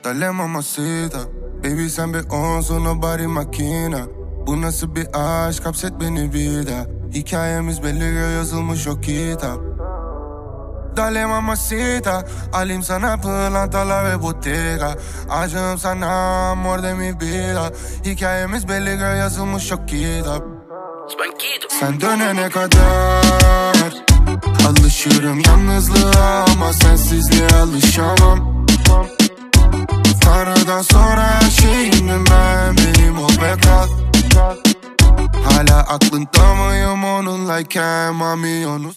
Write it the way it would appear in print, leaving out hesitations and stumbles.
Dale mamacita. Baby sen bir onsun, o body makina. Bu nasıl bir aşk, hapset beni bir daha. Hikayemiz belli, yazılmış o kitap. Dale mamacita, alayım sana pırlantalar ve bottega. Aşığım sana, amor de mi vida. Hikayemiz belli, yazılmış o kitap. Sen dönene kadar alışırım yalnızlığa, ama sensizliğe alışamam. Tanrı'dan sonra her şeyimdim ben, benim ol ve kal. Hala aklında mıyım onunlayken mami onu